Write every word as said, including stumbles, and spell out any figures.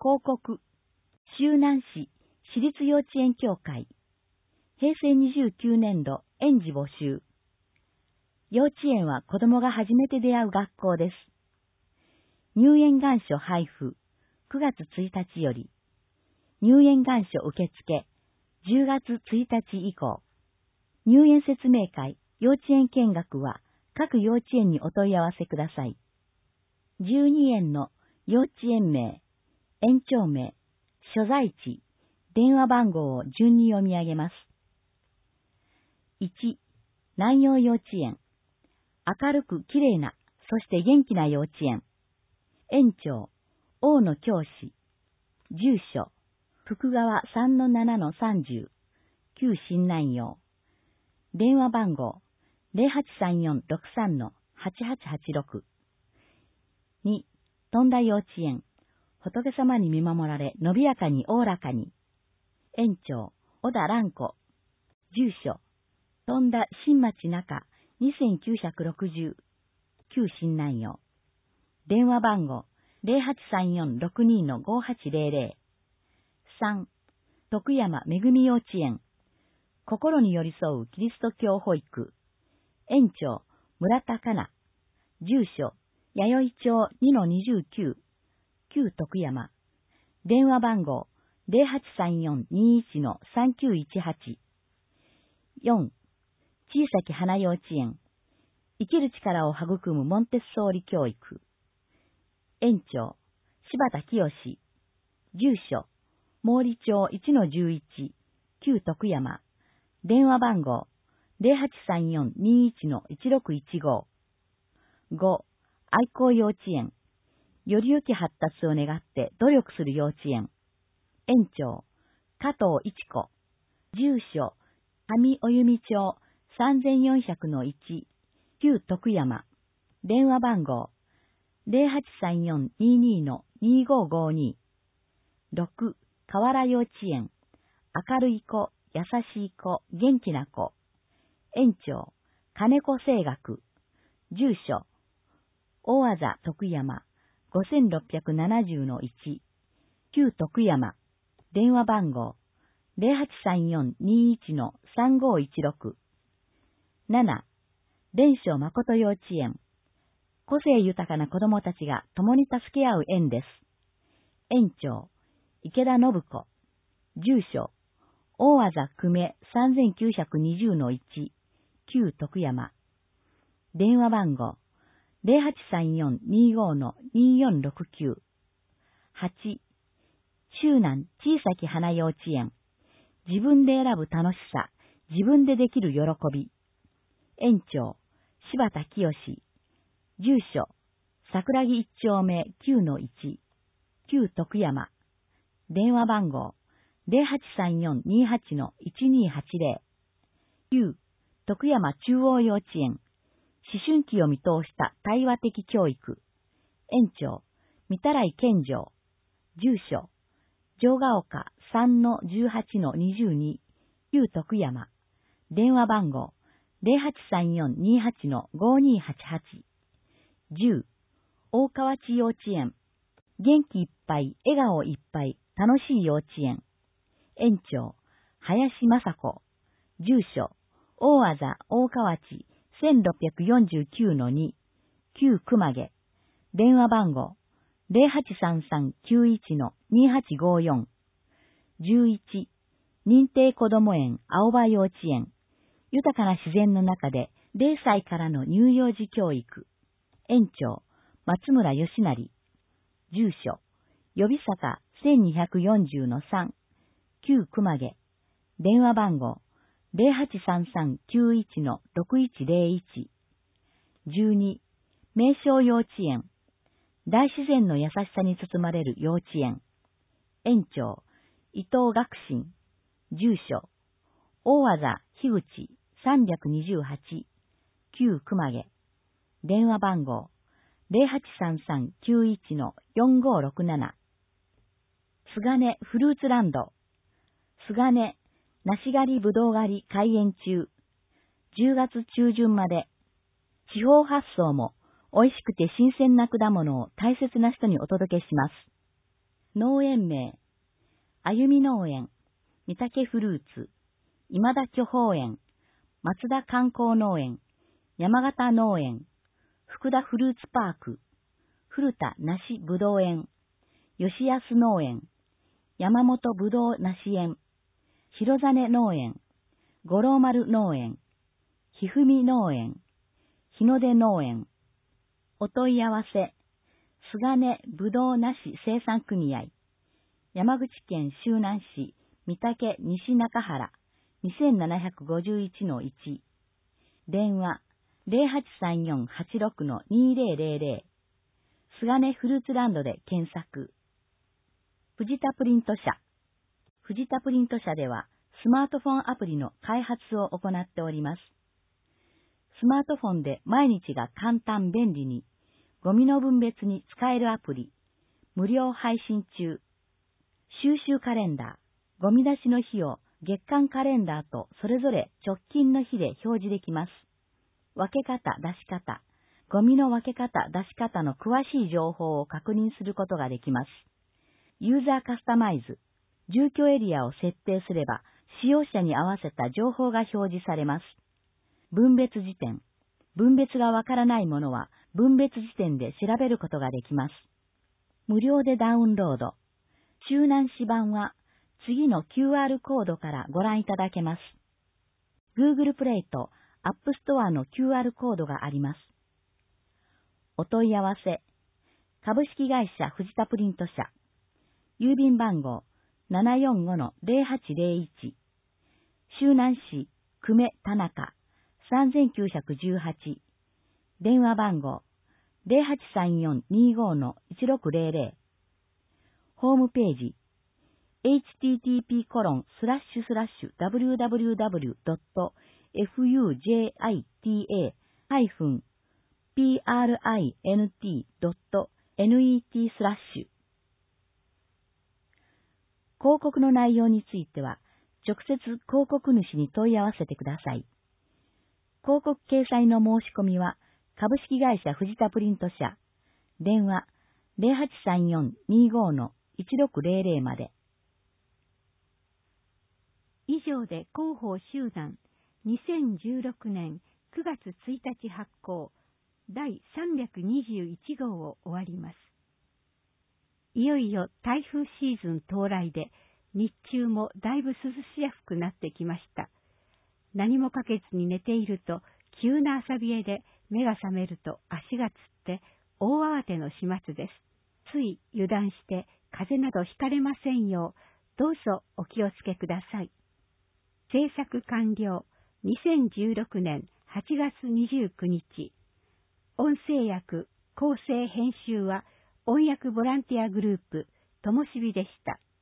広告、周南市私立幼稚園協会、へいせいにじゅうきゅうねんど園児募集。幼稚園は子供が初めて出会う学校です。入園願書配布、くがつついたちより。入園願書受付、じゅうがつついたち以降。入園説明会、幼稚園見学は各幼稚園にお問い合わせください。じゅうにえんの幼稚園名、園長名、所在地、電話番号を順に読み上げます。いち、南陽幼稚園。明るくきれいな、そして元気な幼稚園。園長、大野教師。住所、福川 さんのななのさんじゅう、旧新南陽。電話番号、ゼロはちさんよんろくさんのはちはちはちろく。に、富田幼稚園。仏様に見守られ、伸びやかにおおらかに。園長、小田蘭子。住所、富田新町中にせんきゅうひゃくろくじゅう、旧新南陽。電話番号、ゼロはちさんよんろくにのごはちゼロゼロ。さん、徳山めぐみ幼稚園。心に寄り添うキリスト教保育。園長、村田かな。住所、弥生町 にのにじゅうきゅう、旧徳山。電話番号、ゼロはちさんよんにいちのさんきゅういちはち。よん、小さき花幼稚園。生きる力を育むモンテッソーリ教育。園長、柴田清。住所、毛利町 いちのじゅういち、旧徳山。電話番号、ゼロはちさんよんにいちのいちろくいちご。ご、愛好幼稚園。より良き発達を願って努力する幼稚園。園長、加藤一子。住所、上おゆみ町 さんぜんよんひゃくのいち、旧徳山。電話番号、ゼロはちさんよんににのにごごに。ろく、河原幼稚園。明るい子、優しい子、元気な子。園長、金子清学。住所、大あざ徳山、ごせんろっぴゃくななじゅうのいち、旧徳山。電話番号、ゼロはちさんよんにいちのさんごいちろく。なな、伝承誠幼稚園。個性豊かな子供たちが共に助け合う園です。園長、池田信子。住所、大あざ久米 さんぜんきゅうひゃくにじゅうのいち、旧徳山。電話番号、ゼロはちさんよんにごのによんろくきゅう。はち、周南小さき花幼稚園。自分で選ぶ楽しさ、自分でできる喜び。園長、柴田清。住所、桜木一丁目 きゅうのいち、旧徳山。電話番号、ゼロはちさんよんにはちのいちにはちゼロ。旧徳山中央幼稚園。思春期を見通した対話的教育。園長、御手洗健丈。住所、城ヶ丘 さんのじゅうはちのにじゅうに、旧徳山。電話番号、ゼロはちさんよんにはちのごにはちはち。じゅう、大川内幼稚園。元気いっぱい、笑顔いっぱい、楽しい幼稚園。園長、林雅子。住所、大あざ大川内 せんろっぴゃくよんじゅうきゅうのに、旧熊毛。電話番号、ゼロはちさんさんきゅういちのにはちごよん。じゅういち、認定こども園青葉幼稚園。豊かな自然の中でゼロさいからの乳幼児教育。園長、松村義成。住所、予備坂 せんにひゃくよんじゅうのさん、旧熊毛。電話番号、ゼロはちさんさんきゅういちのろくいちゼロいち。じゅうに、名称幼稚園。大自然の優しさに包まれる幼稚園。園長、伊藤学信。住所、大あざ樋口さんにはち、旧熊毛。電話番号、ゼロはちさんさんきゅういちのよんごろくなな。菅根フルーツランド。菅根、梨狩りぶどう狩り開園中。じゅうがつちゅうじゅんまで。地方発送も美味しくて新鮮な果物を大切な人にお届けします。 農園名、歩み農園、御嶽フルーツ、今田巨峰園、松田観光農園、山形農園、福田フルーツパーク、古田梨ぶどう園、吉安農園、山本ぶどう梨園、広実農園、五郎丸農園、ひふみ農園、日の出農園、お問い合わせ、菅根ぶどう梨生産組合、山口県周南市御嶽西中原 にせんななひゃくごじゅういちのいち、電話 ゼロはちさんよんはちろくのにゼロゼロゼロ、菅根フルーツランドで検索。藤田プリント社。藤田プリント社ではスマートフォンアプリの開発を行っております。スマートフォンで毎日が簡単便利に、ゴミの分別に使えるアプリ、無料配信中。収集カレンダー、ゴミ出しの日を月間カレンダーとそれぞれ直近の日で表示できます。分け方、出し方、ゴミの分け方、出し方の詳しい情報を確認することができます。ユーザーカスタマイズ、住居エリアを設定すれば、使用者に合わせた情報が表示されます。分別辞典、分別がわからないものは分別辞典で調べることができます。無料でダウンロード。周南市版は次の キューアール コードからご覧いただけます。Google プレイと App Store の キューアール コードがあります。お問い合わせ、株式会社藤田プリント社、郵便番号 ななよんごのゼロはちゼロいち、周南市久米田中さんきゅういちはち、電話番号 ゼロはちさんよんにごのいちろくゼロゼロ、ホームページ エイチティーティーピーコロンスラッシュスラッシュダブリューダブリューダブリュードットフユージェーアイティーエープリントドットネットスラッシュ。広告の内容については、直接広告主に問い合わせてください。広告掲載の申し込みは、株式会社藤田プリント社、電話ゼロはちさんよんにごのいちろくゼロゼロまで。以上で広報周南にせんじゅうろくねんくがつついたち発行だいさんびゃくにじゅういちごうを終わります。いよいよ台風シーズン到来で、日中もだいぶ涼しやすくなってきました。何もかけずに寝ていると、急な朝冷えで目が覚めると足がつって大慌ての始末です。つい油断して風邪などひかれませんよう、どうぞお気をつけください。制作完了にせんじゅうろくねんはちがつにじゅうくにち。音声訳、構成編集は音訳ボランティアグループ、ともしびでした。